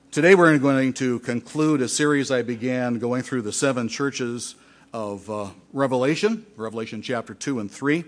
Today we're going to conclude a series I began going through the 7 churches of Revelation chapter 2 and 3.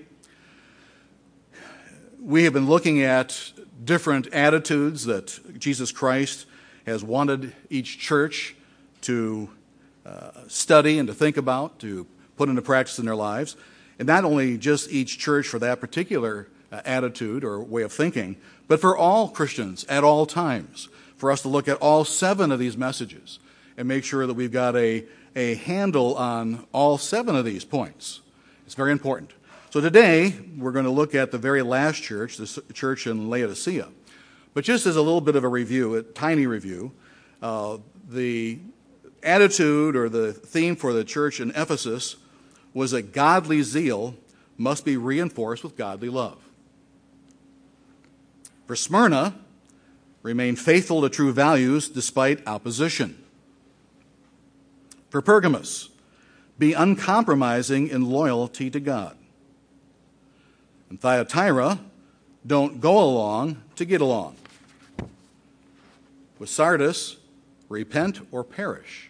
We have been looking at different attitudes that Jesus Christ has wanted each church to study and to think about, to put into practice in their lives. And not only just each church for that particular attitude or way of thinking, but for all Christians at all times, for us to look at all 7 of these messages and make sure that we've got a handle on all 7 of these points. It's very important. So today, we're going to look at the very last church, the church in Laodicea. But just as a little bit of a review, a tiny review, the attitude or the theme for the church in Ephesus was that godly zeal must be reinforced with godly love. For Smyrna, remain faithful to true values despite opposition. For Pergamos, be uncompromising in loyalty to God. And Thyatira, don't go along to get along. With Sardis, repent or perish.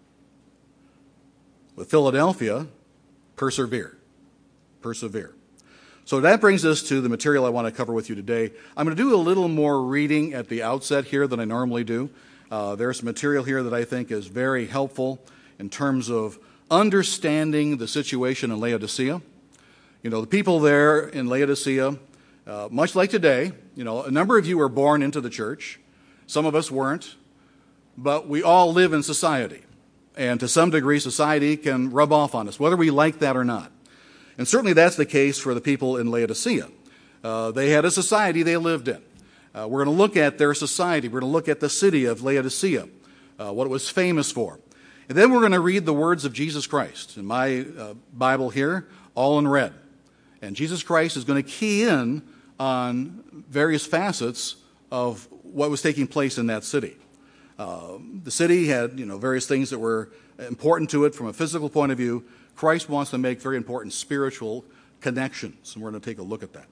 With Philadelphia, persevere. Persevere. So that brings us to the material I want to cover with you today. I'm going to do a little more reading at the outset here than I normally do. There's some material here that I think is very helpful in terms of understanding the situation in Laodicea. You know, the people there in Laodicea, much like today, you know, a number of you were born into the church. Some of us weren't. But we all live in society. And to some degree, society can rub off on us, whether we like that or not. And certainly that's the case for the people in Laodicea. They had a society they lived in. We're going to look at their society. We're going to look at the city of Laodicea, what it was famous for. And then we're going to read the words of Jesus Christ. In my Bible here, all in red. And Jesus Christ is going to key in on various facets of what was taking place in that city. The city had, various things that were important to it from a physical point of view. Christ wants to make very important spiritual connections, and we're going to take a look at that.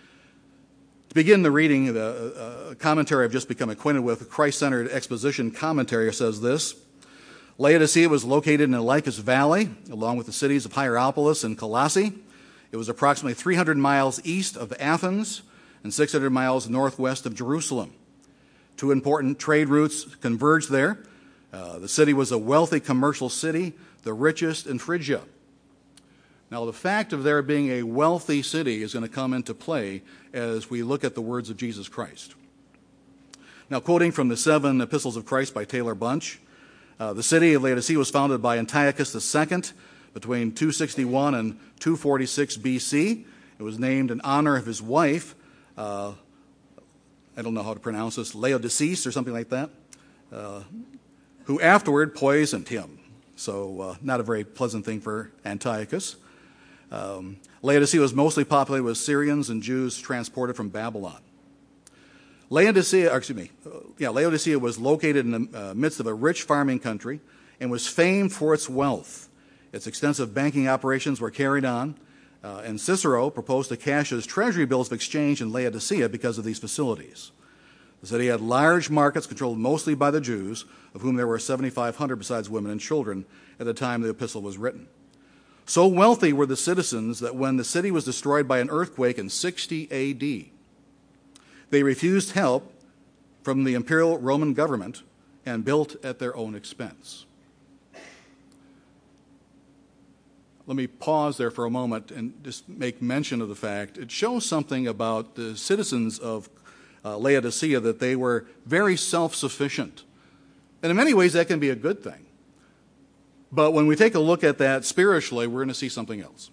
To begin the reading, the commentary I've just become acquainted with, the Christ-centered exposition commentary says this: Laodicea was located in the Lycus Valley, along with the cities of Hierapolis and Colossae. It was approximately 300 miles east of Athens and 600 miles northwest of Jerusalem. 2 important trade routes converged there. The city was a wealthy commercial city, the richest in Phrygia. Now, the fact of there being a wealthy city is going to come into play as we look at the words of Jesus Christ. Now, quoting from the 7 Epistles of Christ by Taylor Bunch, the city of Laodicea was founded by Antiochus II between 261 and 246 BC. It was named in honor of his wife, I don't know how to pronounce this, Laodiceas or something like that, who afterward poisoned him. So not a very pleasant thing for Antiochus. Laodicea was mostly populated with Syrians and Jews transported from Babylon. Laodicea was located in the midst of a rich farming country and was famed for its wealth. Its extensive banking operations were carried on, and Cicero proposed to cash his treasury bills of exchange in Laodicea because of these facilities. The city had large markets controlled mostly by the Jews, of whom there were 7,500 besides women and children at the time the epistle was written. So wealthy were the citizens that when the city was destroyed by an earthquake in 60 A.D., they refused help from the imperial Roman government and built at their own expense. Let me pause there for a moment and just make mention of the fact it shows something about the citizens of Laodicea, that they were very self-sufficient. And in many ways, that can be a good thing. But when we take a look at that spiritually, we're going to see something else.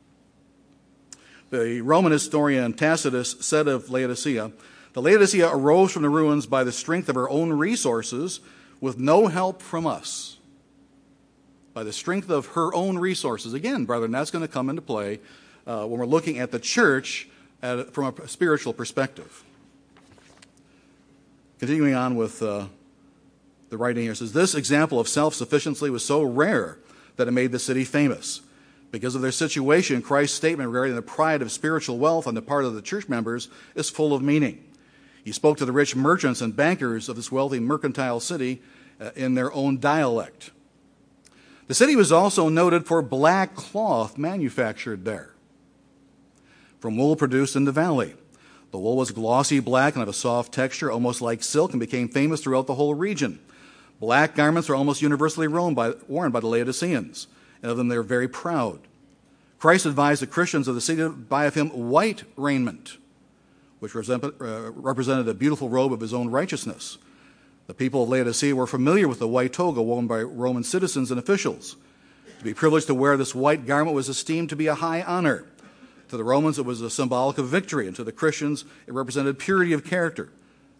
The Roman historian Tacitus said of Laodicea, the Laodicea arose from the ruins by the strength of her own resources with no help from us. By the strength of her own resources. Again, brethren, that's going to come into play when we're looking at the church from a spiritual perspective. Continuing on with the writing here, it says, this example of self-sufficiency was so rare that it made the city famous. Because of their situation, Christ's statement regarding the pride of spiritual wealth on the part of the church members is full of meaning. He spoke to the rich merchants and bankers of this wealthy mercantile city in their own dialect. The city was also noted for black cloth manufactured there, from wool produced in the valley. The wool was glossy black and of a soft texture, almost like silk, and became famous throughout the whole region. Black garments were almost universally worn by the Laodiceans, and of them they were very proud. Christ advised the Christians of the city to buy of him white raiment, which represented a beautiful robe of his own righteousness. The people of Laodicea were familiar with the white toga worn by Roman citizens and officials. To be privileged to wear this white garment was esteemed to be a high honor. To the Romans, it was a symbolic of victory, and to the Christians, it represented purity of character.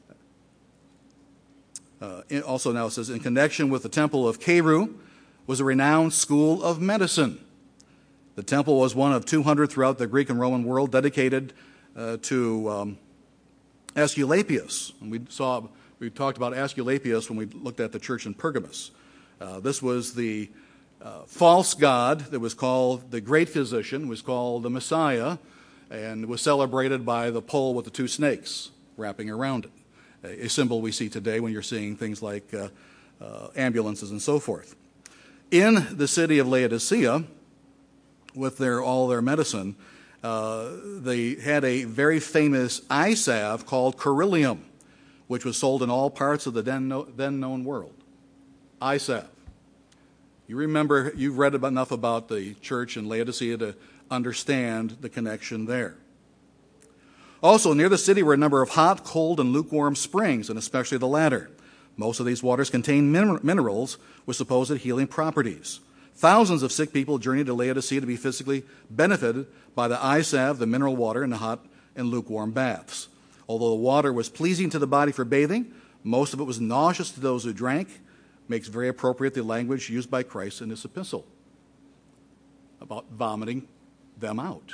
Also now it says, in connection with the temple of Cairo was a renowned school of medicine. The temple was one of 200 throughout the Greek and Roman world dedicated to Aesculapius. And we talked about Aesculapius when we looked at the church in Pergamus. This was the false god that was called the great physician, was called the Messiah, and was celebrated by the pole with the two snakes wrapping around it, a symbol we see today when you're seeing things like ambulances and so forth. In the city of Laodicea, with all their medicine, they had a very famous eye salve called Coryllium, which was sold in all parts of the then known world. Eye salve. You remember, you've read enough about the church in Laodicea to understand the connection there. Also, near the city were a number of hot, cold, and lukewarm springs, and especially the latter. Most of these waters contain minerals with supposed healing properties. Thousands of sick people journeyed to Laodicea to be physically benefited by the eye salve, the mineral water, and the hot and lukewarm baths. Although the water was pleasing to the body for bathing, most of it was nauseous to those who drank. Makes very appropriate the language used by Christ in this epistle about vomiting them out.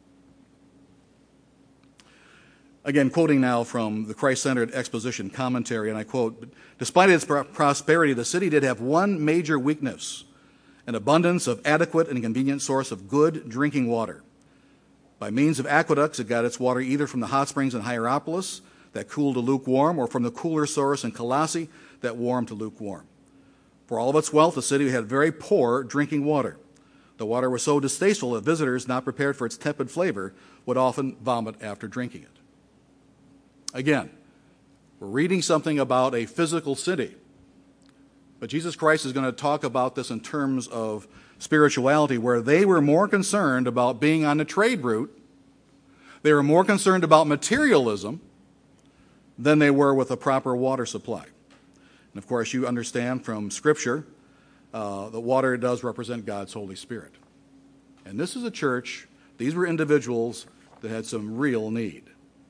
Again, quoting now from the Christ-Centered Exposition Commentary, and I quote, despite its prosperity, the city did have one major weakness, an abundance of adequate and convenient source of good drinking water. By means of aqueducts, it got its water either from the hot springs in Hierapolis that cooled to lukewarm, or from the cooler source in Colossae that warmed to lukewarm. For all of its wealth, the city had very poor drinking water. The water was so distasteful that visitors not prepared for its tepid flavor would often vomit after drinking it. Again, we're reading something about a physical city, but Jesus Christ is going to talk about this in terms of spirituality, where they were more concerned about being on the trade route. They were more concerned about materialism than they were with a proper water supply. And of course, you understand from Scripture that water does represent God's Holy Spirit. And this is a church, these were individuals that had some real need.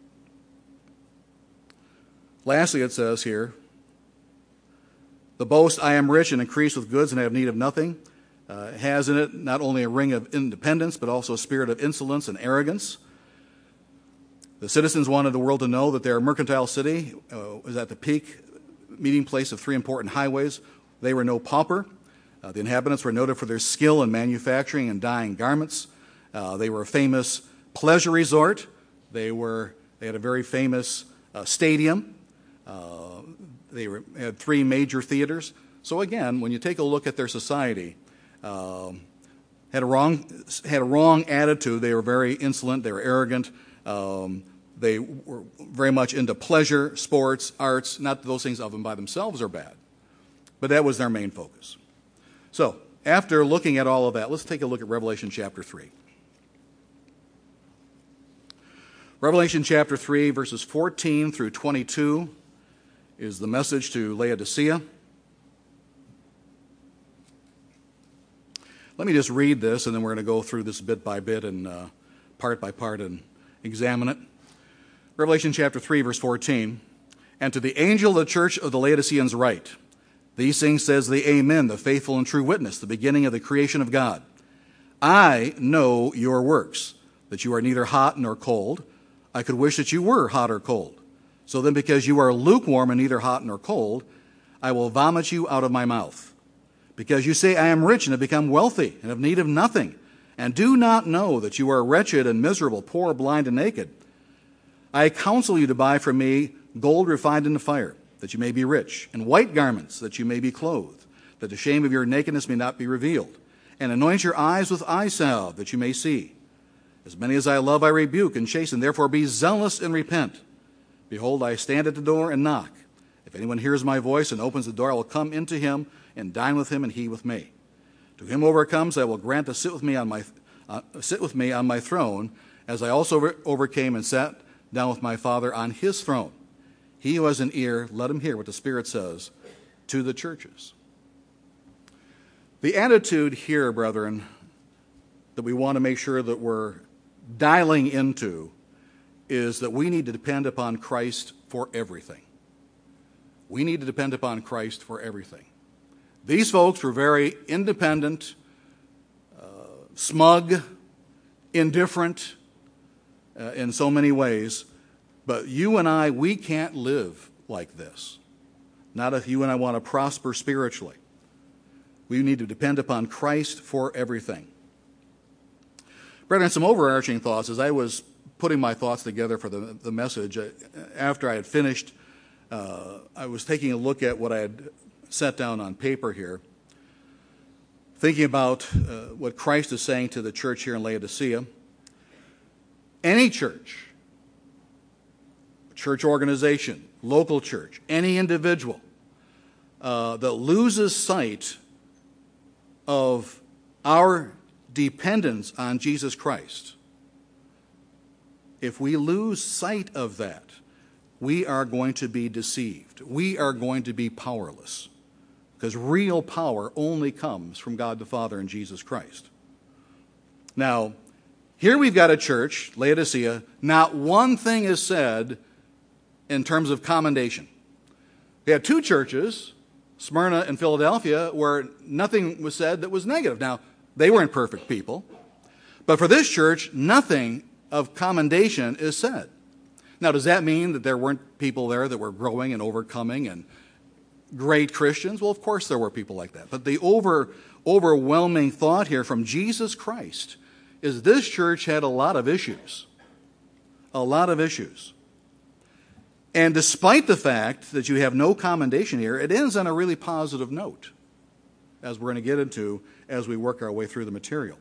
Lastly, it says here, the boast, I am rich and increase with goods and have need of nothing, has in it not only a ring of independence, but also a spirit of insolence and arrogance. The citizens wanted the world to know that their mercantile city was at the peak meeting place of three important highways. They were no pauper. The inhabitants were noted for their skill in manufacturing and dyeing garments. They were a famous pleasure resort. They had a very famous stadium. They had three major theaters. So again, when you take a look at their society, had a wrong attitude. They were very insolent. They were arrogant. They were very much into pleasure, sports, arts. Not that those things of them by themselves are bad, but that was their main focus. So, after looking at all of that, let's take a look at Revelation chapter 3. Revelation chapter 3, verses 14 through 22 is the message to Laodicea. Let me just read this, and then we're going to go through this bit by bit and part by part and examine it. Revelation chapter 3, verse 14. And to the angel of the church of the Laodiceans write, these things says the Amen, the faithful and true witness, the beginning of the creation of God. I know your works, that you are neither hot nor cold. I could wish that you were hot or cold. So then, because you are lukewarm and neither hot nor cold, I will vomit you out of my mouth. Because you say, I am rich and have become wealthy and have need of nothing, and do not know that you are wretched and miserable, poor, blind, and naked. I counsel you to buy from me gold refined in the fire, that you may be rich, and white garments, that you may be clothed, that the shame of your nakedness may not be revealed, and anoint your eyes with eye salve, that you may see. As many as I love I rebuke and chasten, therefore be zealous and repent. Behold, I stand at the door and knock. If anyone hears my voice and opens the door, I will come into him and dine with him and he with me. To him who overcomes, I will grant to sit with me on my throne, as I also overcame and sat down with my Father on his throne. He who has an ear, let him hear what the Spirit says to the churches. The attitude here, brethren, that we want to make sure that we're dialing into is that we need to depend upon Christ for everything. We need to depend upon Christ for everything. These folks were very independent, smug, indifferent in so many ways, but you and I, we can't live like this. Not if you and I want to prosper spiritually. We need to depend upon Christ for everything. Brethren, some overarching thoughts. As I was putting my thoughts together for the message, after I had finished, I was taking a look at what I had set down on paper here, thinking about what Christ is saying to the church here in Laodicea. Any church organization, local church, any individual that loses sight of our dependence on Jesus Christ, if we lose sight of that, we are going to be deceived. We are going to be powerless, because real power only comes from God the Father and Jesus Christ. Now, here we've got a church, Laodicea, not one thing is said in terms of commendation. We have two churches, Smyrna and Philadelphia, where nothing was said that was negative. Now, they weren't perfect people, but for this church, nothing of commendation is said. Now, does that mean that there weren't people there that were growing and overcoming and great Christians? Well, of course there were people like that. But the overwhelming thought here from Jesus Christ is this church had a lot of issues. A lot of issues. And despite the fact that you have no commendation here, it ends on a really positive note, as we're going to get into as we work our way through the material.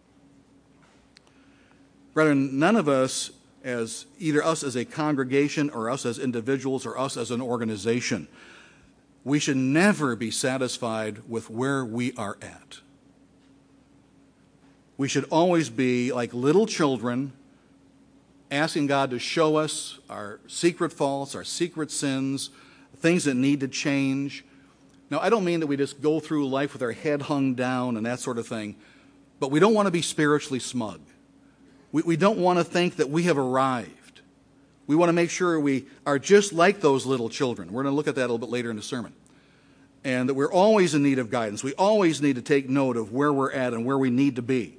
Brethren, none of us, as either us as a congregation or us as individuals or us as an organization, we should never be satisfied with where we are at. We should always be like little children, asking God to show us our secret faults, our secret sins, things that need to change. Now, I don't mean that we just go through life with our head hung down and that sort of thing, but we don't want to be spiritually smug. We don't want to think that we have arrived. We want to make sure we are just like those little children. We're going to look at that a little bit later in the sermon. And that we're always in need of guidance. We always need to take note of where we're at and where we need to be.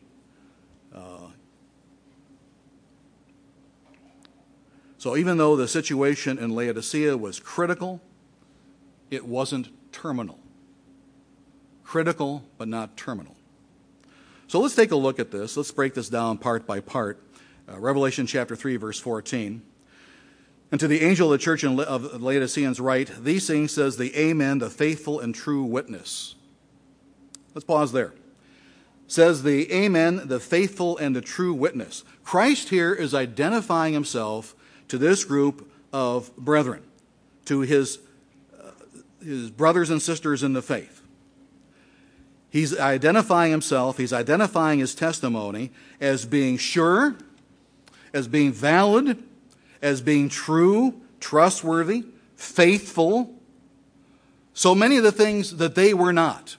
So even though the situation in Laodicea was critical, it wasn't terminal. Critical, but not terminal. So let's take a look at this. Let's break this down part by part. Revelation chapter 3, verse 14. And to the angel of the church of Laodiceans write, these things says the Amen, the faithful and true witness. Let's pause there. Says the Amen, the faithful and the true witness. Christ here is identifying himself to this group of brethren, to his brothers and sisters in the faith. He's identifying himself, he's identifying his testimony as being sure, as being valid, as being true, trustworthy, faithful. So many of the things that they were not.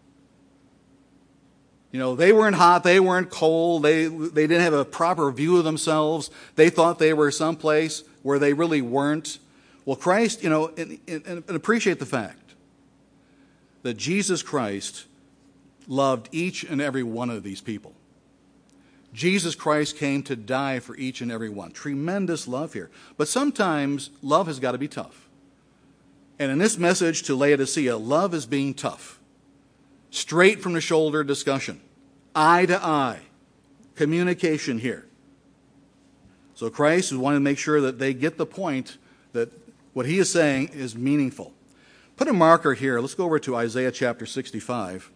You know, they weren't hot, they weren't cold, they didn't have a proper view of themselves. They thought they were someplace where they really weren't. Well, Christ, you know, and appreciate the fact that Jesus Christ loved each and every one of these people. Jesus Christ came to die for each and every one. Tremendous love here. But sometimes love has got to be tough. And in this message to Laodicea, love is being tough. Straight from the shoulder discussion. Eye to eye. Communication here. So Christ is wanting to make sure that they get the point that What he is saying is meaningful. Put a marker here. Let's go over to Isaiah chapter 65.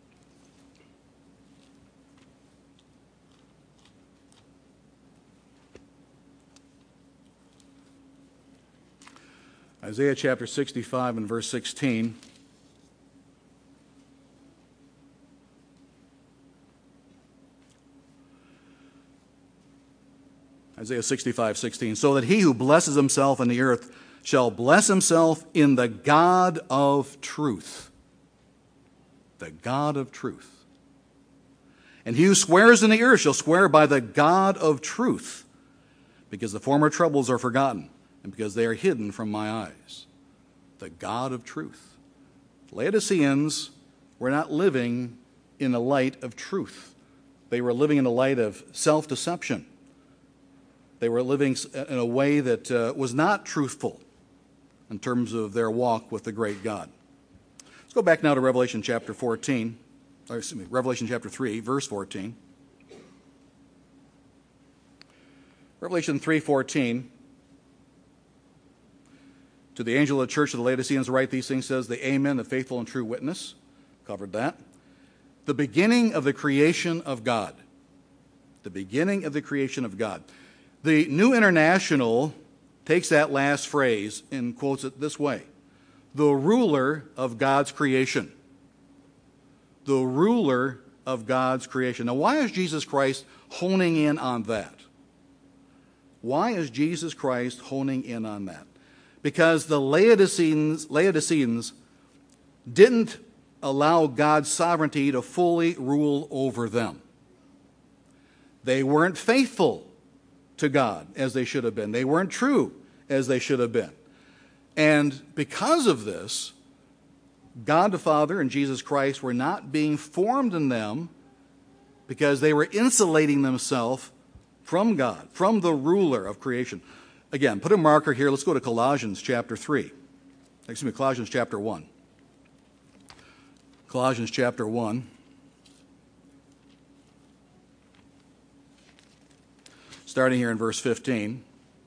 Isaiah chapter 65 and verse 16. Isaiah 65:16. So that he who blesses himself in the earth shall bless himself in the God of truth. The God of truth. And he who swears in the earth shall swear by the God of truth, because the former troubles are forgotten, and because they are hidden from my eyes. The God of truth. Laodiceans were not living in the light of truth. They were living in the light of self-deception. They were living in a way that was not truthful in terms of their walk with the great God. Let's go back now to Revelation chapter 14, or excuse me, Revelation chapter 3, verse 14. Revelation 3:14. To the angel of the church of the Laodiceans write these things, says the Amen, the faithful and true witness. Covered that. The beginning of the creation of God. The beginning of the creation of God. The New International takes that last phrase and quotes it this way: the ruler of God's creation. The ruler of God's creation. Now, why is Jesus Christ honing in on that? Why is Jesus Christ honing in on that? Because the Laodiceans didn't allow God's sovereignty to fully rule over them. They weren't faithful to God as they should have been. They weren't true as they should have been. And because of this, God the Father and Jesus Christ were not being formed in them because they were insulating themselves from God, from the ruler of creation. Again, put a marker here. Let's go to Colossians chapter 3. Excuse me, Colossians chapter 1. Colossians chapter 1. Starting here in verse 15.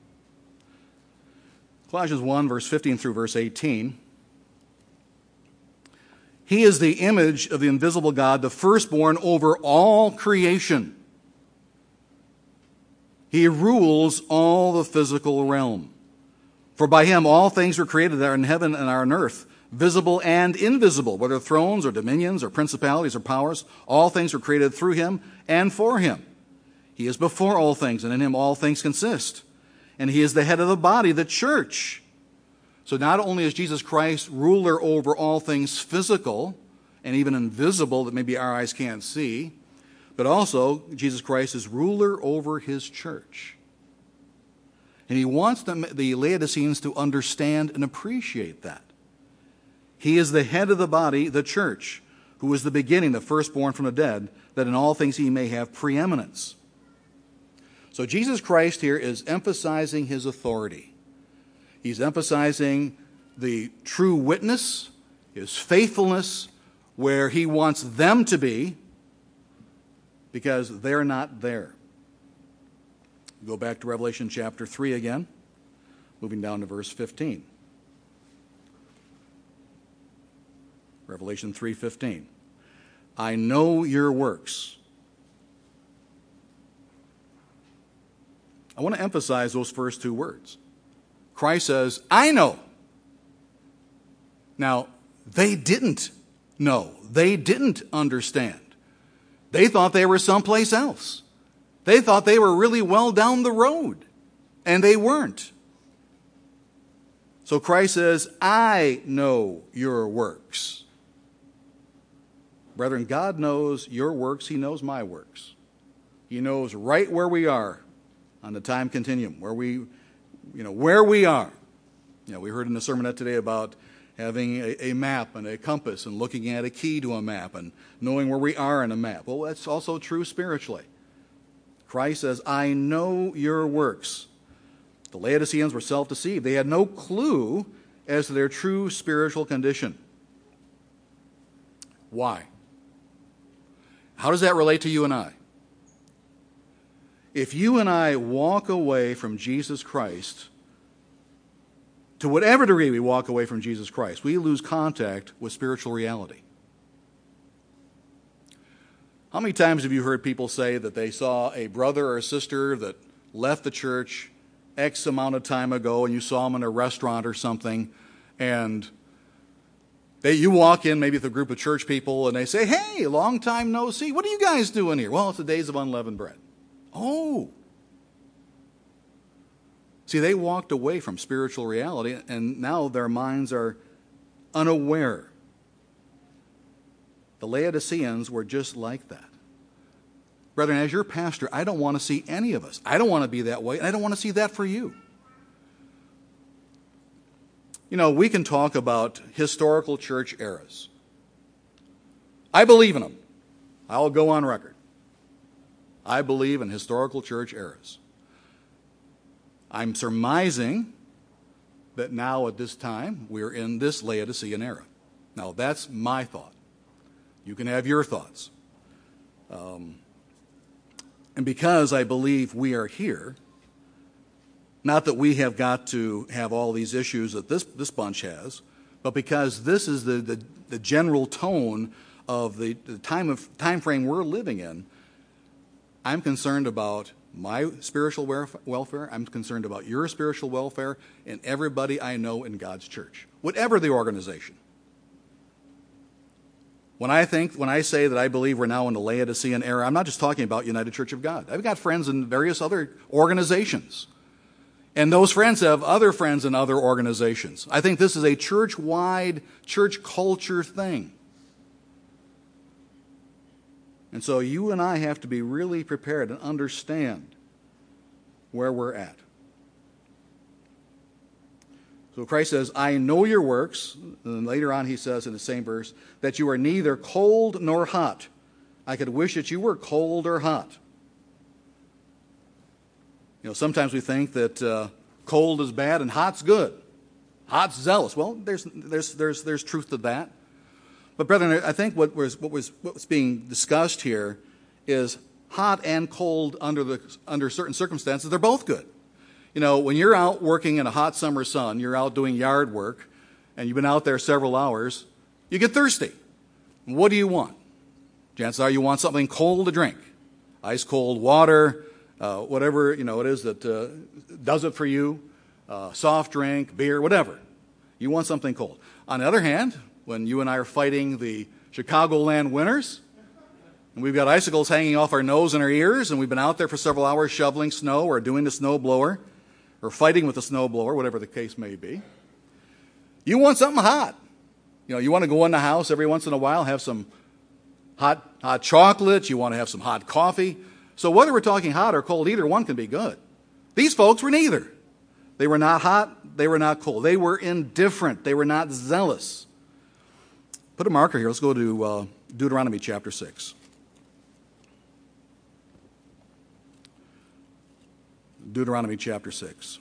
Colossians 1, verse 15 through verse 18. He is the image of the invisible God, the firstborn over all creation. He rules all the physical realm. For by him all things were created that are in heaven and are on earth, visible and invisible, whether thrones or dominions or principalities or powers. All things were created through him and for him. He is before all things, and in him all things consist. And he is the head of the body, the church. So not only is Jesus Christ ruler over all things physical and even invisible that maybe our eyes can't see, but also Jesus Christ is ruler over his church. And he wants the Laodiceans to understand and appreciate that. He is the head of the body, the church, who is the beginning, the firstborn from the dead, that in all things he may have preeminence. So Jesus Christ here is emphasizing his authority. He's emphasizing the true witness, his faithfulness, where he wants them to be, because they're not there. Go back to Revelation chapter 3 again, moving down to verse 15. Revelation 3:15. I know your works. I want to emphasize those first two words. Christ says, I know. Now, they didn't know. They didn't understand. They thought they were someplace else. They thought they were really well down the road, and they weren't. So Christ says, I know your works. Brethren, God knows your works. He knows my works. He knows right where we are on the time continuum, where we are. We heard in the sermonette today about having a map and a compass and looking at a key to a map and knowing where we are in a map. Well, that's also true spiritually. Christ says, I know your works. The Laodiceans were self-deceived. They had no clue as to their true spiritual condition. Why? How does that relate to you and I? If you and I walk away from Jesus Christ, to whatever degree we walk away from Jesus Christ, we lose contact with spiritual reality. How many times have you heard people say that they saw a brother or a sister that left the church X amount of time ago, and you saw them in a restaurant or something, and you walk in maybe with a group of church people, and they say, "Hey, long time no see. What are you guys doing here?" "Well, it's the days of unleavened bread." Oh. See, they walked away from spiritual reality, and now their minds are unaware. The Laodiceans were just like that. Brethren, as your pastor, I don't want to see any of us. I don't want to be that way, and I don't want to see that for you. You know, we can talk about historical church eras. I believe in them. I'll go on record. I believe in historical church eras. I'm surmising that now at this time we're in this Laodicean era. Now that's my thought. You can have your thoughts. And because I believe we are here, not that we have got to have all these issues that this bunch has, but because this is the general tone of the time frame we're living in, I'm concerned about my spiritual welfare. I'm concerned about your spiritual welfare and everybody I know in God's church, whatever the organization. When I say that I believe we're now in the Laodicean era, I'm not just talking about United Church of God. I've got friends in various other organizations. And those friends have other friends in other organizations. I think this is a church-wide, church culture thing. And so you and I have to be really prepared and understand where we're at. So Christ says, "I know your works," and then later on he says in the same verse, "that you are neither cold nor hot. I could wish that you were cold or hot." You know, sometimes we think that cold is bad and hot's good. Hot's zealous. Well, there's truth to that. But brethren, I think what's being discussed here is hot and cold under certain circumstances. They're both good. You know, when you're out working in a hot summer sun, you're out doing yard work, and you've been out there several hours, you get thirsty. What do you want? Chances are you want something cold to drink. Ice cold water, whatever, you know, it is that does it for you, soft drink, beer, whatever. You want something cold. On the other hand, when you and I are fighting the Chicagoland winters, and we've got icicles hanging off our nose and our ears, and we've been out there for several hours shoveling snow or doing the snow blower, or fighting with the snow blower, whatever the case may be, you want something hot. You know, you want to go in the house every once in a while, have some hot chocolate, you want to have some hot coffee. So whether we're talking hot or cold, either one can be good. These folks were neither. They were not hot, they were not cold. They were indifferent, they were not zealous. Put a marker here. Let's go to Deuteronomy chapter 6. Deuteronomy chapter 6.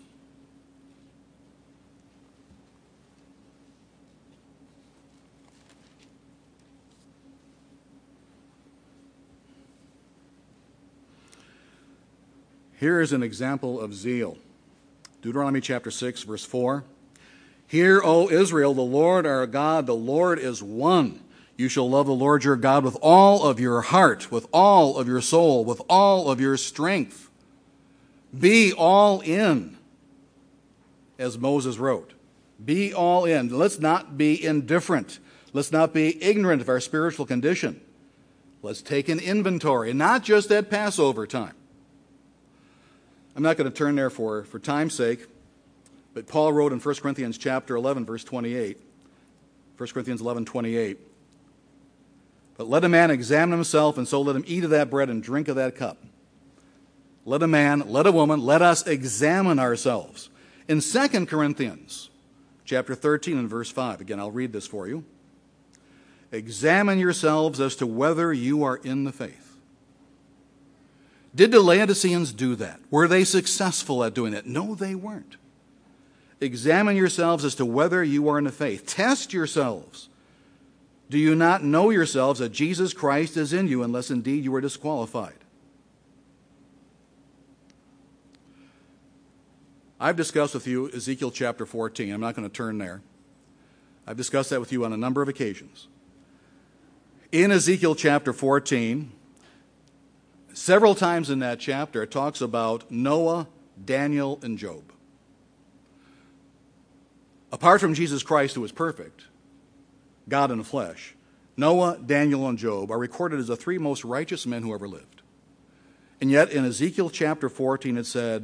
Here is an example of zeal. Deuteronomy chapter 6, verse 4. "Hear, O Israel, the Lord our God, the Lord is one. You shall love the Lord your God with all of your heart, with all of your soul, with all of your strength. Be all in," as Moses wrote. Be all in. Let's not be indifferent. Let's not be ignorant of our spiritual condition. Let's take an inventory, not just at Passover time. I'm not going to turn there for time's sake, but Paul wrote in 1 Corinthians chapter 11, verse 28, 1 Corinthians 11:28, "But let a man examine himself, and so let him eat of that bread and drink of that cup." Let a man, let a woman, let us examine ourselves. In 2 Corinthians chapter 13 and verse 5, again, I'll read this for you. "Examine yourselves as to whether you are in the faith." Did the Laodiceans do that? Were they successful at doing that? No, they weren't. Examine yourselves as to whether you are in the faith. Test yourselves. Do you not know yourselves that Jesus Christ is in you, unless indeed you are disqualified? I've discussed with you Ezekiel chapter 14. I'm not going to turn there. I've discussed that with you on a number of occasions. In Ezekiel chapter 14, several times in that chapter, it talks about Noah, Daniel, and Job. Apart from Jesus Christ, who was perfect, God in the flesh, Noah, Daniel, and Job are recorded as the three most righteous men who ever lived. And yet in Ezekiel chapter 14 it said,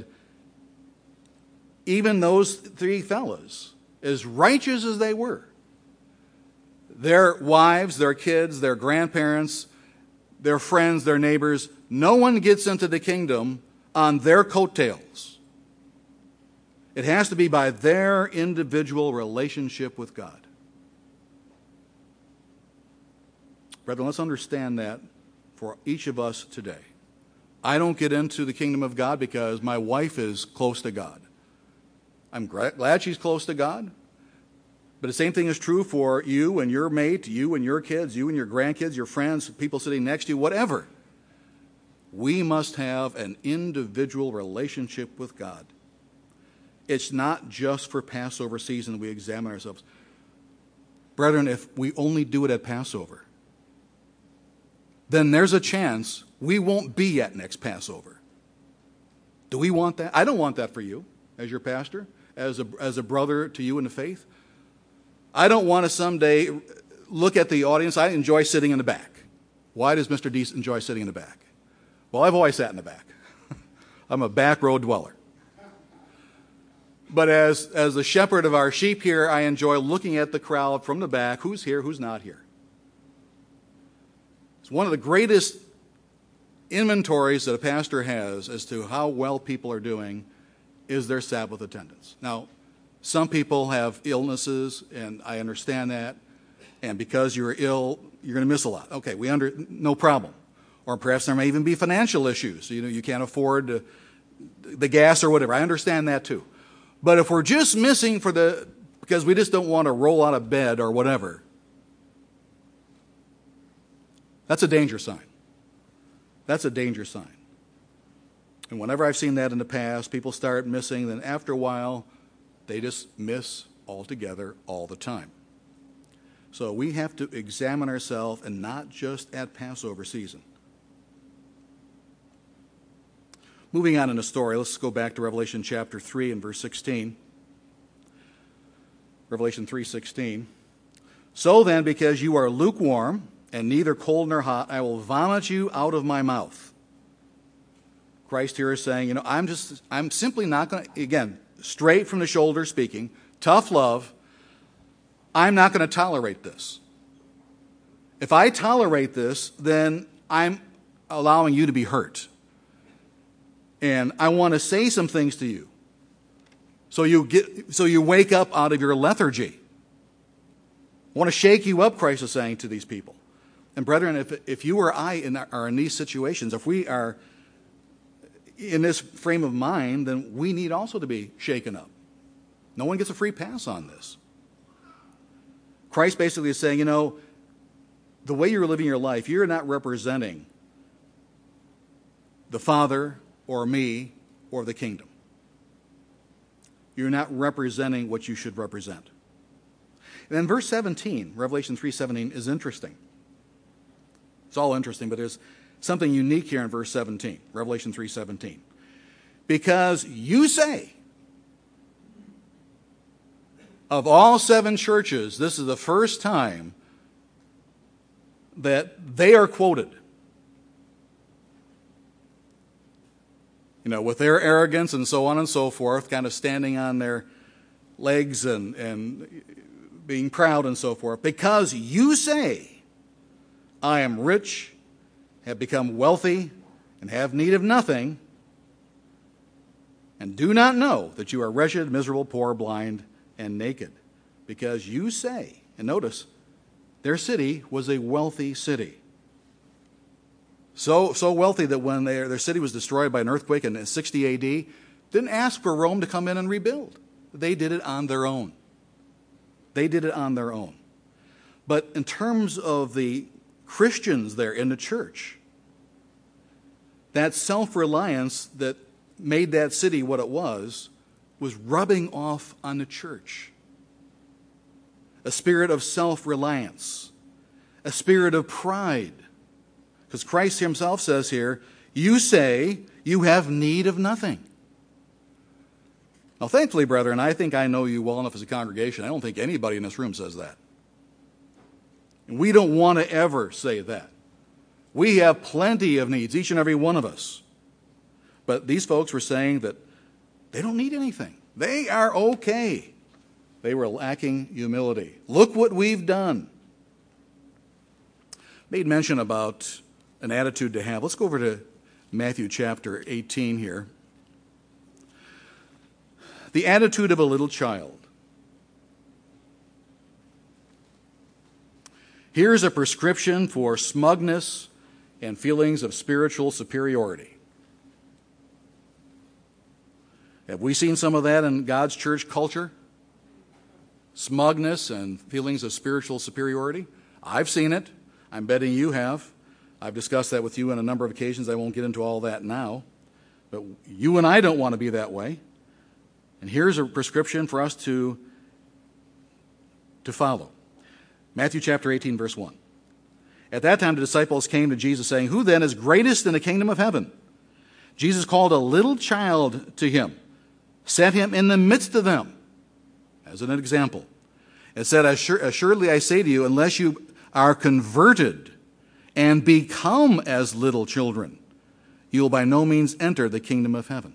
even those three fellas, as righteous as they were, their wives, their kids, their grandparents, their friends, their neighbors, no one gets into the kingdom on their coattails. It has to be by their individual relationship with God. Brethren, let's understand that for each of us today. I don't get into the kingdom of God because my wife is close to God. I'm glad she's close to God. But the same thing is true for you and your mate, you and your kids, you and your grandkids, your friends, people sitting next to you, whatever. We must have an individual relationship with God. It's not just for Passover season we examine ourselves. Brethren, if we only do it at Passover, then there's a chance we won't be at next Passover. Do we want that? I don't want that for you as your pastor, as a brother to you in the faith. I don't want to someday look at the audience. I enjoy sitting in the back. Why does Mr. D enjoy sitting in the back? Well, I've always sat in the back. I'm a back row dweller. But as the shepherd of our sheep here, I enjoy looking at the crowd from the back. Who's here, who's not here? It's one of the greatest inventories that a pastor has as to how well people are doing is their Sabbath attendance. Now, some people have illnesses, and I understand that. And because you're ill, you're going to miss a lot. Okay, no problem. Or perhaps there may even be financial issues. You can't afford the gas or whatever. I understand that too. But if we're just missing because we just don't want to roll out of bed or whatever, that's a danger sign. That's a danger sign. And whenever I've seen that in the past, people start missing, then after a while, they just miss altogether all the time. So we have to examine ourselves, and not just at Passover season. Moving on in the story, let's go back to Revelation chapter 3 and verse 16. Revelation 3:16. So then, because you are lukewarm and neither cold nor hot, I will vomit you out of my mouth. Christ here is saying, I'm simply not going to, again, straight from the shoulder speaking, tough love, I'm not going to tolerate this. If I tolerate this, then I'm allowing you to be hurt. And I want to say some things to you. So you wake up out of your lethargy. I want to shake you up, Christ is saying to these people. And brethren, if you or I are in these situations, if we are in this frame of mind, then we need also to be shaken up. No one gets a free pass on this. Christ basically is saying, the way you're living your life, you're not representing the Father or me or the kingdom. You're not representing what you should represent. And then verse 17, Revelation 3:17, is interesting. It's all interesting, but there's something unique here in verse 17, Revelation 3:17. Because you say, of all 7 churches, this is the first time that they are quoted. With their arrogance and so on and so forth, kind of standing on their legs and being proud and so forth. Because you say, I am rich, have become wealthy, and have need of nothing, and do not know that you are wretched, miserable, poor, blind, and naked. Because you say, and notice, their city was a wealthy city. So wealthy that when their city was destroyed by an earthquake in 60 A.D., didn't ask for Rome to come in and rebuild. They did it on their own. But in terms of the Christians there in the church, that self-reliance that made that city what it was was rubbing off on the church. A spirit of self-reliance, a spirit of pride. Because Christ himself says here, you say you have need of nothing. Now, thankfully, brethren, I think I know you well enough as a congregation. I don't think anybody in this room says that. And we don't want to ever say that. We have plenty of needs, each and every one of us. But these folks were saying that they don't need anything. They are okay. They were lacking humility. Look what we've done. Made mention about an attitude to have. Let's go over to Matthew chapter 18 here. The attitude of a little child. Here's a prescription for smugness and feelings of spiritual superiority. Have we seen some of that in God's church culture? Smugness and feelings of spiritual superiority? I've seen it. I'm betting you have. I've discussed that with you on a number of occasions. I won't get into all that now. But you and I don't want to be that way. And here's a prescription for us to follow. Matthew chapter 18, verse 1. At that time the disciples came to Jesus saying, who then is greatest in the kingdom of heaven? Jesus called a little child to him, set him in the midst of them, as an example, and said, assuredly I say to you, unless you are converted and become as little children, you will by no means enter the kingdom of heaven.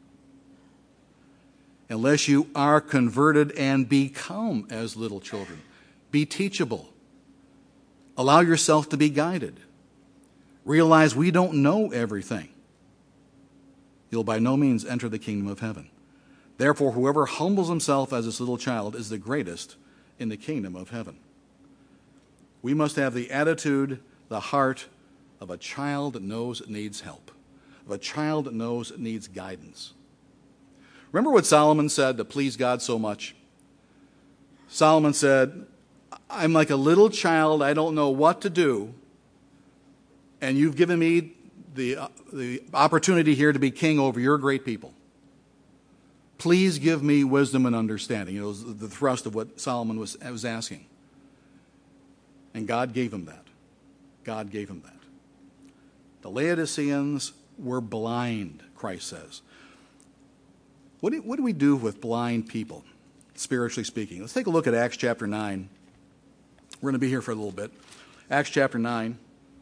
Unless you are converted and become as little children. Be teachable. Allow yourself to be guided. Realize we don't know everything. You'll by no means enter the kingdom of heaven. Therefore, whoever humbles himself as this little child is the greatest in the kingdom of heaven. We must have the attitude, the heart of a child that knows it needs help, of a child that knows it needs guidance. Remember what Solomon said to please God so much? Solomon said, I'm like a little child, I don't know what to do, and you've given me the opportunity here to be king over your great people. Please give me wisdom and understanding. It was the thrust of what Solomon was asking. And God gave him that. God gave him that. The Laodiceans were blind, Christ says. What do we do with blind people, spiritually speaking? Let's take a look at Acts chapter 9. We're going to be here for a little bit. Acts chapter 9.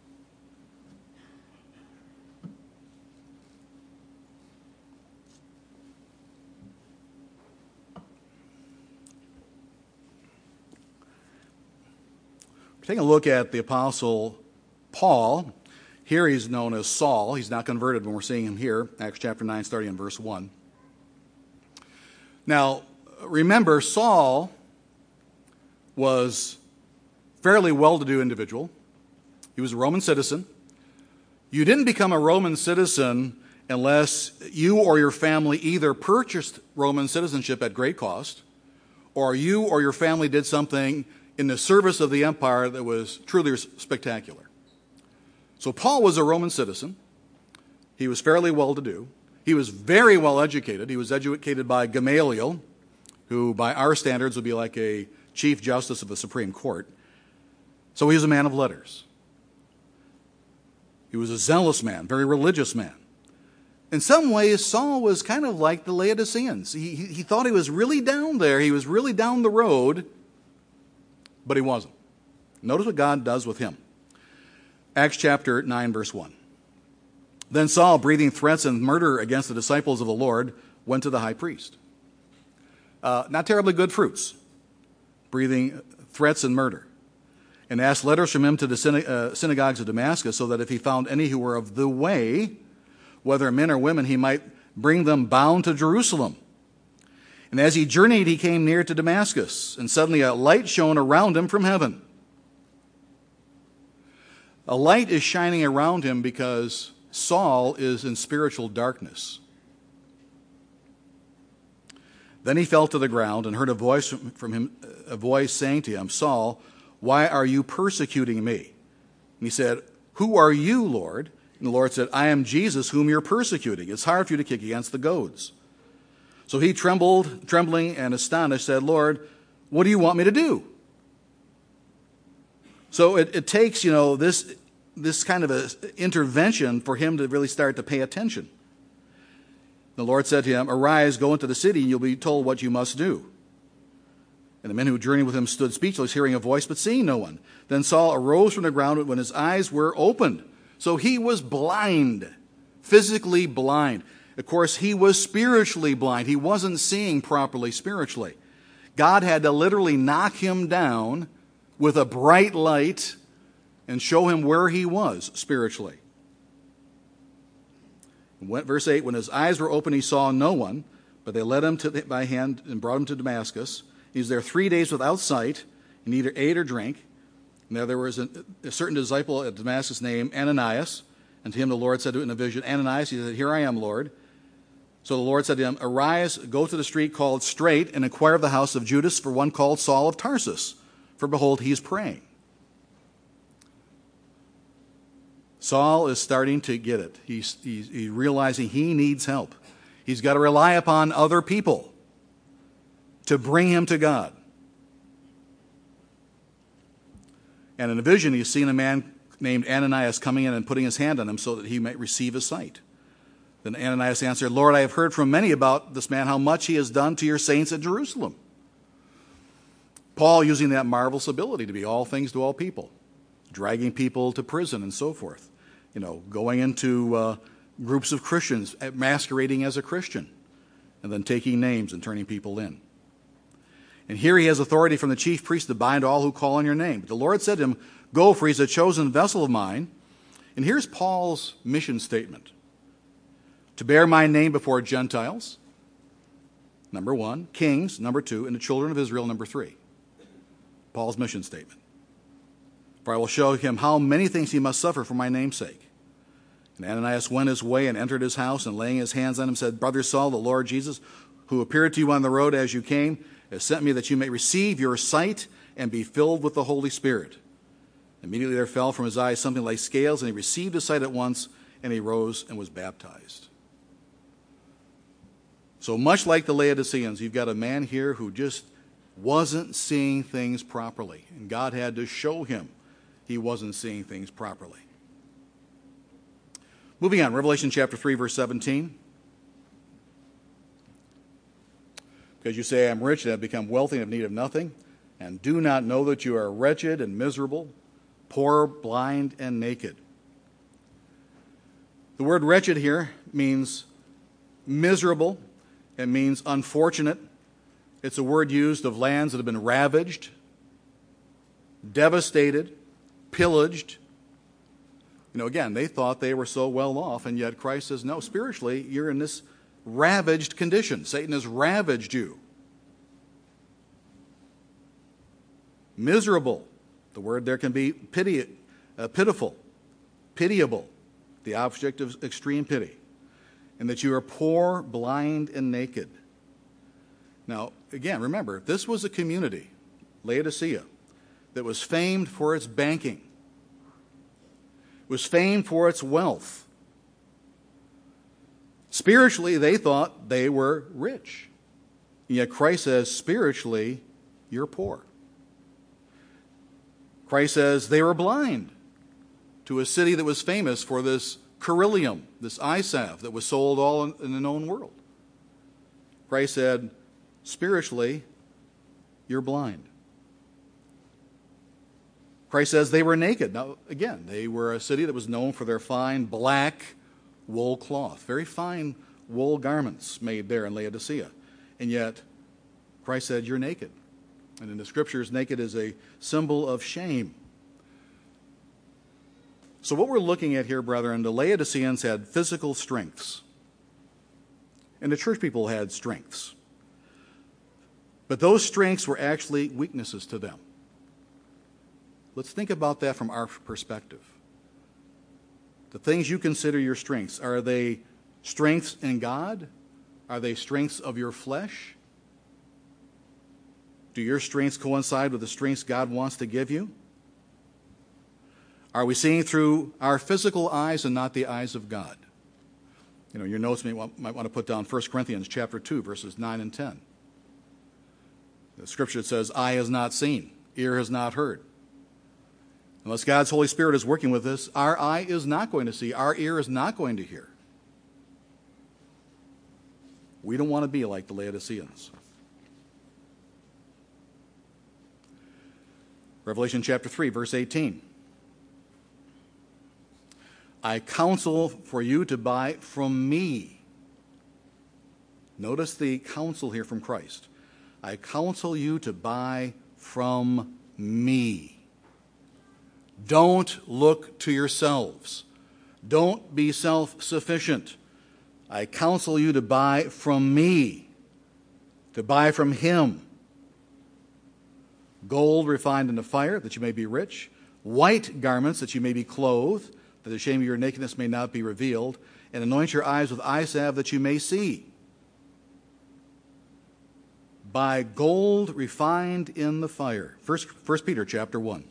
We're taking a look at the Apostle Paul. Here he's known as Saul. He's not converted when we're seeing him here. Acts chapter 9, starting in verse 1. Now, remember, Saul was a fairly well-to-do individual. He was a Roman citizen. You didn't become a Roman citizen unless you or your family either purchased Roman citizenship at great cost, or you or your family did something in the service of the empire that was truly spectacular. So Paul was a Roman citizen. He was fairly well-to-do. He was very well educated. He was educated by Gamaliel, who by our standards would be like a chief justice of the Supreme Court. So he was a man of letters. He was a zealous man, very religious man. In some ways, Saul was kind of like the Laodiceans. He thought he was really down there. He was really down the road, but he wasn't. Notice what God does with him. Acts chapter 9, verse 1. Then Saul, breathing threats and murder against the disciples of the Lord, went to the high priest. Not terribly good fruits, breathing threats and murder, and asked letters from him to the synagogues of Damascus, so that if he found any who were of the way, whether men or women, he might bring them bound to Jerusalem. And as he journeyed, he came near to Damascus, and suddenly a light shone around him from heaven. A light is shining around him because Saul is in spiritual darkness. Then he fell to the ground and heard a voice from him, a voice saying to him, Saul, why are you persecuting me? And he said, who are you, Lord? And the Lord said, I am Jesus whom you're persecuting. It's hard for you to kick against the goads. So he trembling and astonished, said, Lord, what do you want me to do? So it takes, this kind of a intervention for him to really start to pay attention. The Lord said to him, arise, go into the city, and you'll be told what you must do. And the men who journeyed with him stood speechless, hearing a voice, but seeing no one. Then Saul arose from the ground when his eyes were opened. So he was blind, physically blind. Of course, he was spiritually blind. He wasn't seeing properly spiritually. God had to literally knock him down with a bright light and show him where he was spiritually. Verse 8, when his eyes were open, he saw no one, but they led him by hand and brought him to Damascus. He was there 3 days without sight, and neither ate or drank. Now there was a certain disciple at Damascus named Ananias, and to him the Lord said in a vision, Ananias, he said, here I am, Lord. So the Lord said to him, arise, go to the street called Straight, and inquire of the house of Judas for one called Saul of Tarsus, for behold, he is praying. Saul is starting to get it. He's realizing he needs help. He's got to rely upon other people to bring him to God. And in a vision, he's seen a man named Ananias coming in and putting his hand on him so that he might receive his sight. Then Ananias answered, Lord, I have heard from many about this man, how much he has done to your saints at Jerusalem. Paul using that marvelous ability to be all things to all people, dragging people to prison and so forth. Going into groups of Christians, masquerading as a Christian, and then taking names and turning people in. And here he has authority from the chief priest to bind all who call on your name. But the Lord said to him, go, for he's a chosen vessel of mine. And here's Paul's mission statement. To bear my name before Gentiles, number 1, kings, number 2, and the children of Israel, number 3. Paul's mission statement. For I will show him how many things he must suffer for my name's sake. And Ananias went his way and entered his house, and laying his hands on him said, Brother Saul, the Lord Jesus, who appeared to you on the road as you came, has sent me that you may receive your sight and be filled with the Holy Spirit. Immediately there fell from his eyes something like scales, and he received his sight at once, and he rose and was baptized. So much like the Laodiceans, you've got a man here who just wasn't seeing things properly, and God had to show him he wasn't seeing things properly. Moving on, Revelation chapter 3, verse 17. Because you say, I am rich and have become wealthy and have need of nothing, and do not know that you are wretched and miserable, poor, blind, and naked. The word wretched here means miserable. It means unfortunate. It's a word used of lands that have been ravaged, devastated, pillaged. Again, they thought they were so well off, and yet Christ says, no, spiritually, you're in this ravaged condition. Satan has ravaged you. Miserable. The word there can be pitiful, pitiable, the object of extreme pity. And that you are poor, blind, and naked. Now, again, remember, this was a community, Laodicea, that was famed for its banking, was famed for its wealth. Spiritually, they thought they were rich. And yet Christ says, spiritually, you're poor. Christ says they were blind to a city that was famous for this Coryllium, this eye salve that was sold all in the known world. Christ said, spiritually, you're blind. Christ says they were naked. Now, again, they were a city that was known for their fine black wool cloth, very fine wool garments made there in Laodicea. And yet, Christ said, you're naked. And in the scriptures, naked is a symbol of shame. So what we're looking at here, brethren, the Laodiceans had physical strengths. And the church people had strengths. But those strengths were actually weaknesses to them. Let's think about that from our perspective. The things you consider your strengths, are they strengths in God? Are they strengths of your flesh? Do your strengths coincide with the strengths God wants to give you? Are we seeing through our physical eyes and not the eyes of God? Your notes might want to put down 1 Corinthians chapter 2, verses 9 and 10. The scripture says, eye has not seen, ear has not heard. Unless God's Holy Spirit is working with us, our eye is not going to see, our ear is not going to hear. We don't want to be like the Laodiceans. Revelation chapter 3, verse 18. I counsel for you to buy from me. Notice the counsel here from Christ. I counsel you to buy from me. Don't look to yourselves. Don't be self-sufficient. I counsel you to buy from me, to buy from him. Gold refined in the fire, that you may be rich. White garments, that you may be clothed, that the shame of your nakedness may not be revealed. And anoint your eyes with eye salve, that you may see. By gold refined in the fire. 1 Peter chapter 1.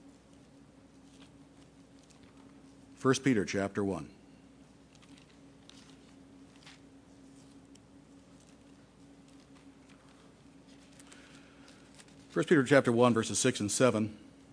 1 Peter chapter 1. First Peter chapter 1, verses 6 and 7.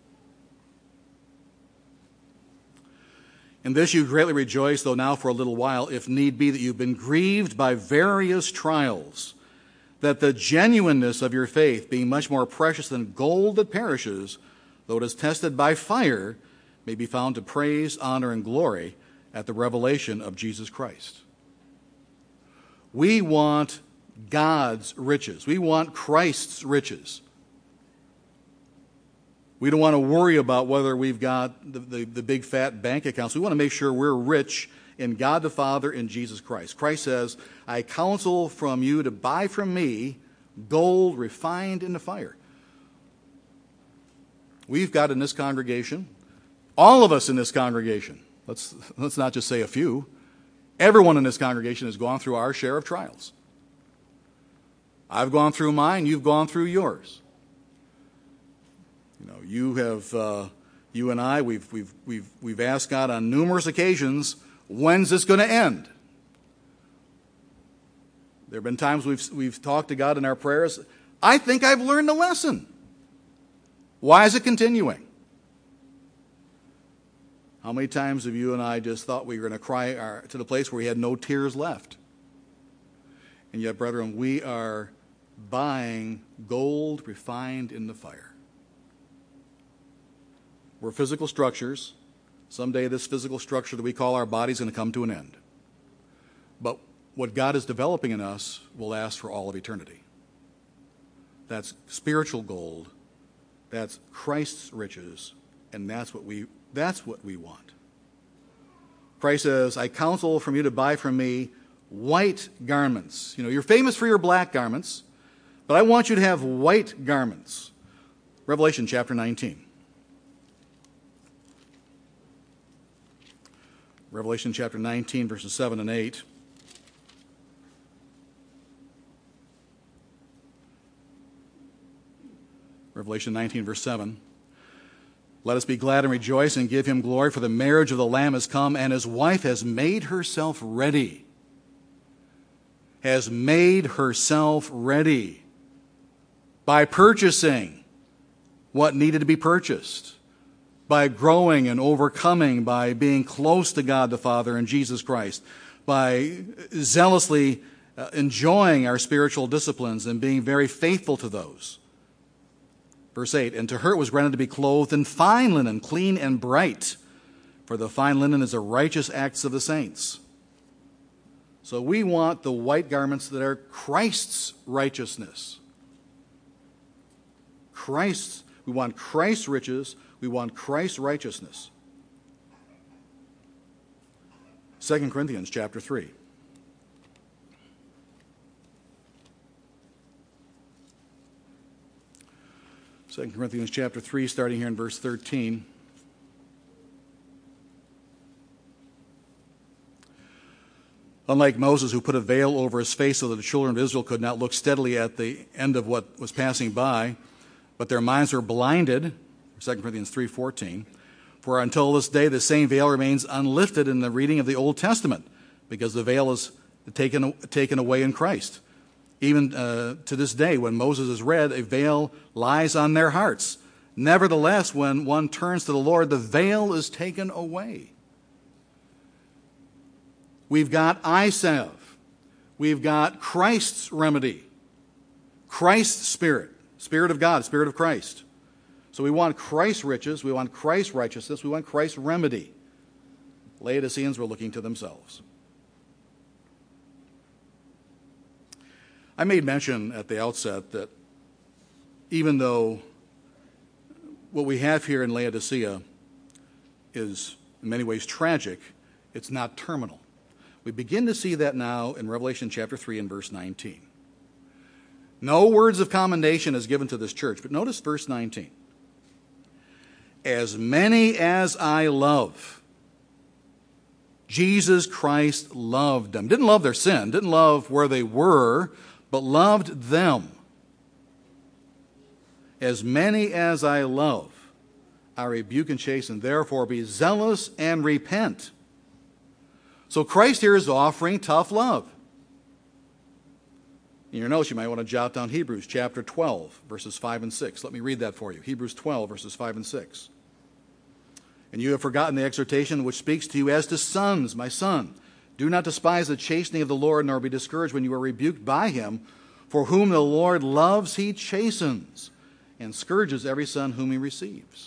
In this you greatly rejoice, though now for a little while, if need be, that you've been grieved by various trials, that the genuineness of your faith, being much more precious than gold that perishes, though it is tested by fire, may be found to praise, honor, and glory at the revelation of Jesus Christ. We want God's riches. We want Christ's riches. We don't want to worry about whether we've got the big fat bank accounts. We want to make sure we're rich in God the Father and Jesus Christ. Christ says, I counsel from you to buy from me gold refined in the fire. We've got in this congregation, all of us in this congregation, let's not just say a few, everyone in this congregation has gone through our share of trials. I've gone through mine, you've gone through yours. You and I, we've asked God on numerous occasions, when's this going to end? There have been times we've talked to God in our prayers. I think I've learned the lesson. Why is it continuing? How many times have you and I just thought we were going to cry to the place where we had no tears left? And yet, brethren, we are buying gold refined in the fire. We're physical structures. Someday this physical structure that we call our body is going to come to an end. But what God is developing in us will last for all of eternity. That's spiritual gold. That's Christ's riches. And that's what we want. Christ says, I counsel from you to buy from me white garments. You're famous for your black garments, but I want you to have white garments. Revelation chapter 19. Revelation chapter 19, verses 7 and 8. Revelation 19, verse 7. Let us be glad and rejoice and give him glory, for the marriage of the Lamb has come, and his wife has made herself ready. Has made herself ready by purchasing what needed to be purchased, by growing and overcoming, by being close to God the Father and Jesus Christ, by zealously enjoying our spiritual disciplines and being very faithful to those. Verse 8, and to her it was granted to be clothed in fine linen, clean and bright, for the fine linen is the righteous acts of the saints. So we want the white garments that are Christ's righteousness. We want Christ's riches. We want Christ's righteousness. 2 Corinthians chapter 3. 2 Corinthians chapter 3, starting here in verse 13. Unlike Moses, who put a veil over his face so that the children of Israel could not look steadily at the end of what was passing by, but their minds were blinded, 2 Corinthians 3:14. For until this day the same veil remains unlifted in the reading of the Old Testament, because the veil is taken away in Christ. Even to this day, when Moses is read, a veil lies on their hearts. Nevertheless, when one turns to the Lord, the veil is taken away. We've got eye salve. We've got Christ's remedy. Christ's Spirit. Spirit of God, Spirit of Christ. So we want Christ's riches. We want Christ's righteousness. We want Christ's remedy. Laodiceans were looking to themselves. I made mention at the outset that even though what we have here in Laodicea is in many ways tragic, it's not terminal. We begin to see that now in Revelation chapter 3 and verse 19. No words of commendation is given to this church, but notice verse 19. As many as I love, Jesus Christ loved them. Didn't love their sin, didn't love where they were, but loved them. As many as I love, I rebuke and chasten, therefore be zealous and repent. So Christ here is offering tough love. In your notes, you might want to jot down Hebrews chapter 12, verses 5 and 6. Let me read that for you. Hebrews 12, verses 5 and 6. And you have forgotten the exhortation which speaks to you as to sons, my son. Do not despise the chastening of the Lord, nor be discouraged when you are rebuked by him. For whom the Lord loves, he chastens, and scourges every son whom he receives.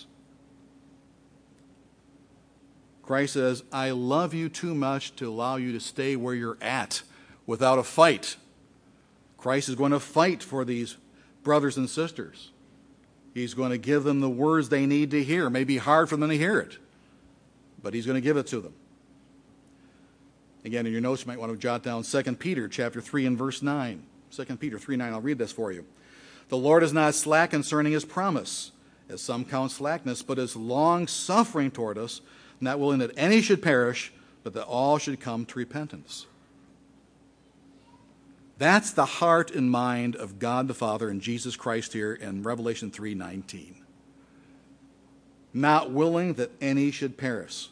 Christ says, I love you too much to allow you to stay where you're at without a fight. Christ is going to fight for these brothers and sisters. He's going to give them the words they need to hear. It may be hard for them to hear it, but he's going to give it to them. Again, in your notes, you might want to jot down 2 Peter chapter 3 and verse 9. 2 Peter 3:9, I'll read this for you. The Lord is not slack concerning his promise, as some count slackness, but is long-suffering toward us, not willing that any should perish, but that all should come to repentance. That's the heart and mind of God the Father and Jesus Christ here in Revelation 3:19. Not willing that any should perish.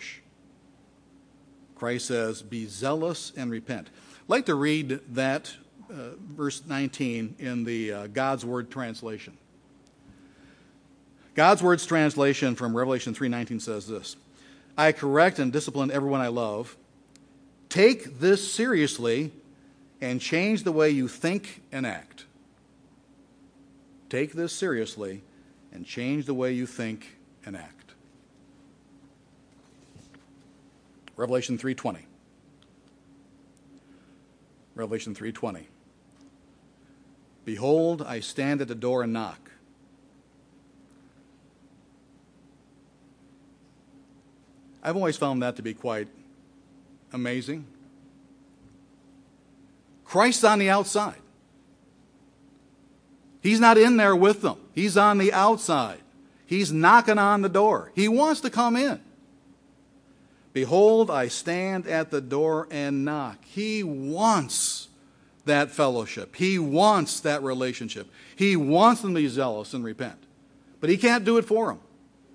Christ says, be zealous and repent. I'd like to read that verse 19 in the God's Word translation. God's Word's translation from Revelation 3:19 says this: I correct and discipline everyone I love. Take this seriously and change the way you think and act. Take this seriously and change the way you think and act. Revelation 3:20. Revelation 3:20. Behold, I stand at the door and knock. I've always found that to be quite amazing. Christ's on the outside. He's not in there with them. He's on the outside. He's knocking on the door. He wants to come in. Behold, I stand at the door and knock. He wants that fellowship. He wants that relationship. He wants them to be zealous and repent. But he can't do it for them.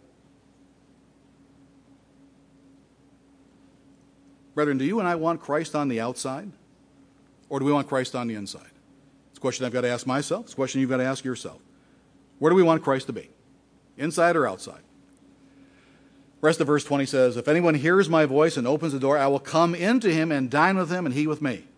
Brethren, do you and I want Christ on the outside? Or do we want Christ on the inside? It's a question I've got to ask myself. It's a question you've got to ask yourself. Where do we want Christ to be? Inside or outside? Rest of verse 20 says, if anyone hears my voice and opens the door, I will come into him and dine with him and he with me.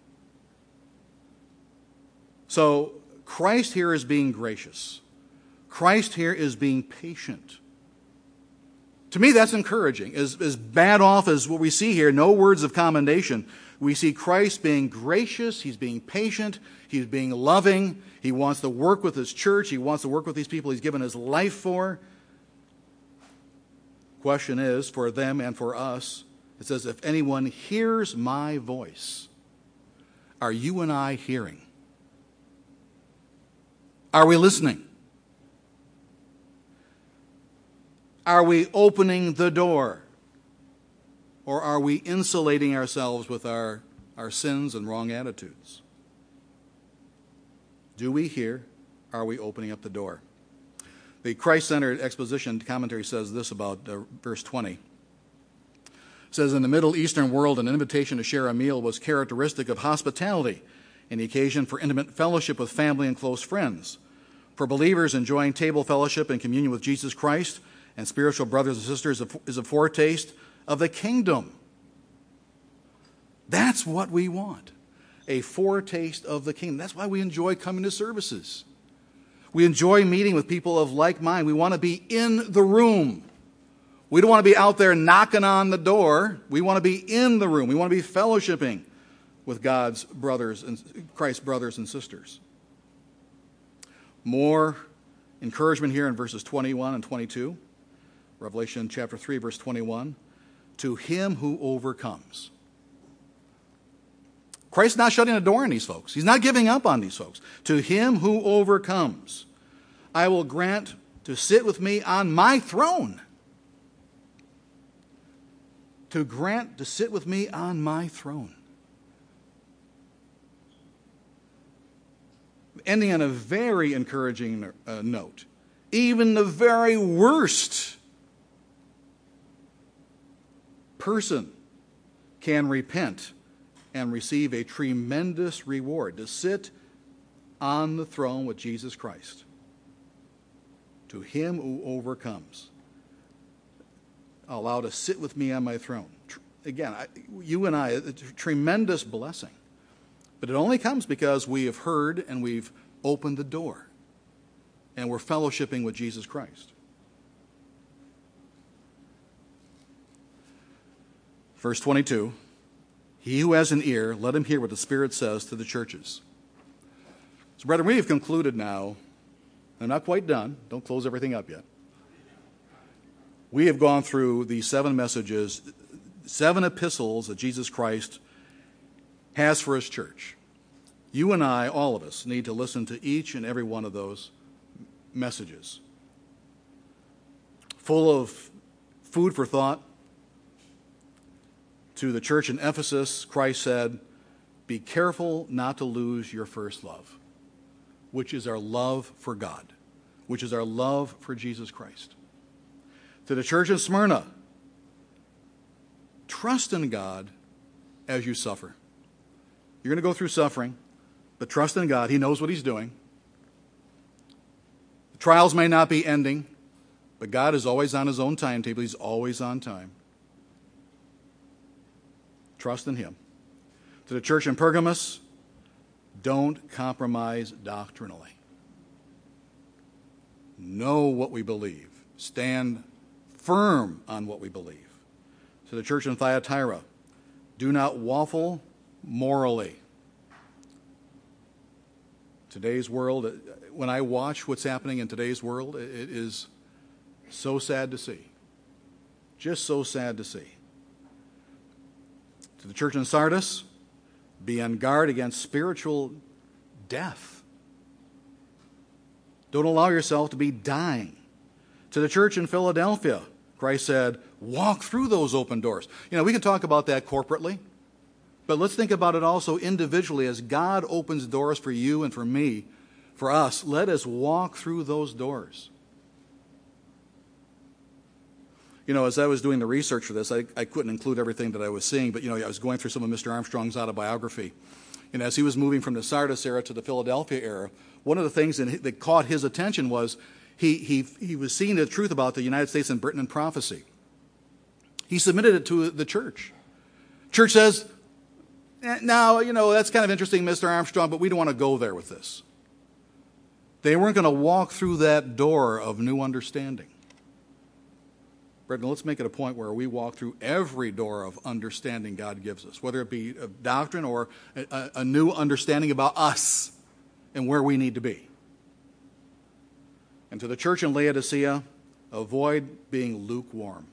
So Christ here is being gracious. Christ here is being patient. To me, that's encouraging. As bad off as what we see here, no words of commendation, we see Christ being gracious, he's being patient, he's being loving, he wants to work with his church, he wants to work with these people he's given his life for. Question is, for them and for us, it says, if anyone hears my voice, are you and I hearing? Are we listening? Are we opening the door? Or are we insulating ourselves with our sins and wrong attitudes? Do we hear? Are we opening up the door? The Christ-centered exposition commentary says this about verse 20. It It says, in the Middle Eastern world, an invitation to share a meal was characteristic of hospitality and the occasion for intimate fellowship with family and close friends. For believers, enjoying table fellowship and communion with Jesus Christ and spiritual brothers and sisters is a foretaste of the kingdom. That's what we want, a foretaste of the kingdom. That's why we enjoy coming to services. We enjoy meeting with people of like mind. We want to be in the room. We don't want to be out there knocking on the door. We want to be in the room. We want to be fellowshipping with God's brothers and Christ's brothers and sisters. More encouragement here in verses 21 and 22. Revelation chapter 3, verse 21. To him who overcomes. Christ's not shutting a door on these folks. He's not giving up on these folks. To him who overcomes, I will grant to sit with me on my throne. To grant to sit with me on my throne. Ending on a very encouraging note. Even the very worst person can repent and receive a tremendous reward to sit on the throne with Jesus Christ. To him who overcomes, allow to sit with me on my throne. Again, you and I, it's a tremendous blessing. But it only comes because we have heard and we've opened the door. And we're fellowshipping with Jesus Christ. Verse 22, he who has an ear, let him hear what the Spirit says to the churches. So, brethren, we have concluded now. I'm not quite done. Don't close everything up yet. We have gone through these 7 messages, 7 epistles that Jesus Christ has for his church. You and I, all of us, need to listen to each and every one of those messages. Full of food for thought. To the church in Ephesus, Christ said, be careful not to lose your first love, which is our love for God, which is our love for Jesus Christ. To the church in Smyrna, trust in God as you suffer. You're going to go through suffering, but trust in God. He knows what he's doing. The trials may not be ending, but God is always on his own timetable. He's always on time. Trust in him. To the church in Pergamos, don't compromise doctrinally. Know what we believe. Stand firm on what we believe. To the church in Thyatira, do not waffle morally. Today's world, when I watch what's happening in today's world, it is so sad to see. Just so sad to see. To the church in Sardis, be on guard against spiritual death. Don't allow yourself to be dying. To the church in Philadelphia, Christ said, walk through those open doors. You know, we can talk about that corporately, but let's think about it also individually. As God opens doors for you and for me, for us, let us walk through those doors. You know, as I was doing the research for this, I couldn't include everything that I was seeing, but, you know, I was going through some of Mr. Armstrong's autobiography. And as he was moving from the Sardis era to the Philadelphia era, one of the things that caught his attention was he was seeing the truth about the United States and Britain in prophecy. He submitted it to the church. Church says, now, you know, that's kind of interesting, Mr. Armstrong, but we don't want to go there with this. They weren't going to walk through that door of new understanding. Brethren, let's make it a point where we walk through every door of understanding God gives us, whether it be a doctrine or a new understanding about us and where we need to be. And to the church in Laodicea, avoid being lukewarm.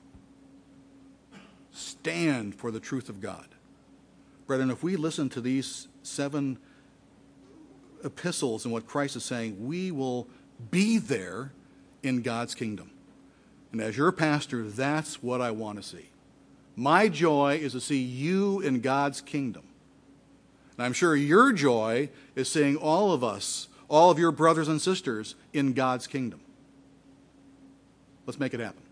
Stand for the truth of God. Brethren, if we listen to these 7 epistles and what Christ is saying, we will be there in God's kingdom. And as your pastor, that's what I want to see. My joy is to see you in God's kingdom. And I'm sure your joy is seeing all of us, all of your brothers and sisters, in God's kingdom. Let's make it happen.